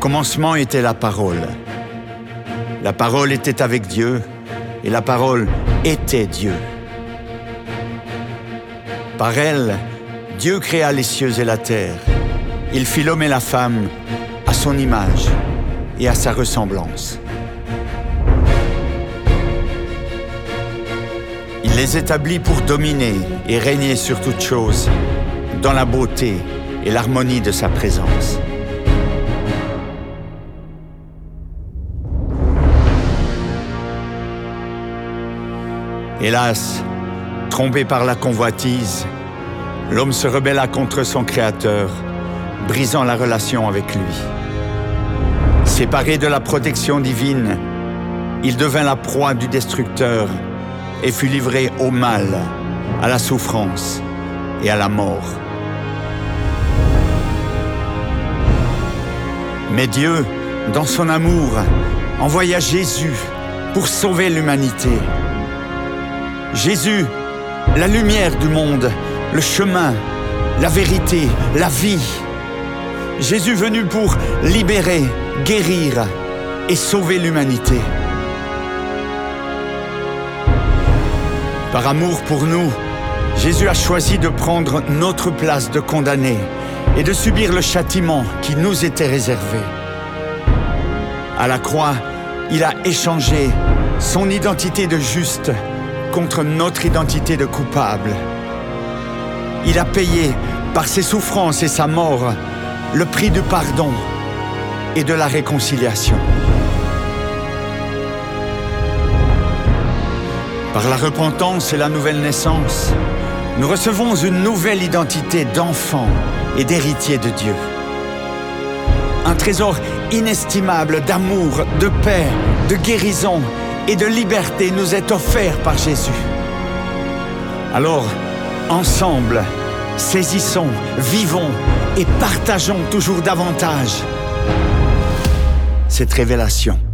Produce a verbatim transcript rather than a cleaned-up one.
commencement était la parole. La parole était avec Dieu, et la parole était Dieu. Par elle, Dieu créa les cieux et la terre. Il fit l'homme et la femme à son image et à sa ressemblance. Il les établit pour dominer et régner sur toutes choses, dans la beauté et l'harmonie de sa présence. Hélas, trompé par la convoitise, l'homme se rebella contre son Créateur, brisant la relation avec lui. Séparé de la protection divine, il devint la proie du destructeur et fut livré au mal, à la souffrance et à la mort. Mais Dieu, dans son amour, envoya Jésus pour sauver l'humanité. Jésus, la lumière du monde, le chemin, la vérité, la vie. Jésus venu pour libérer, guérir et sauver l'humanité. Par amour pour nous, Jésus a choisi de prendre notre place de condamné et de subir le châtiment qui nous était réservé. À la croix, il a échangé son identité de juste contre notre identité de coupable. Il a payé, par ses souffrances et sa mort, le prix du pardon et de la réconciliation. Par la repentance et la nouvelle naissance, nous recevons une nouvelle identité d'enfant et d'héritier de Dieu. Un trésor inestimable d'amour, de paix, de guérison et de liberté nous est offert par Jésus. Alors, ensemble, saisissons, vivons et partageons toujours davantage cette révélation.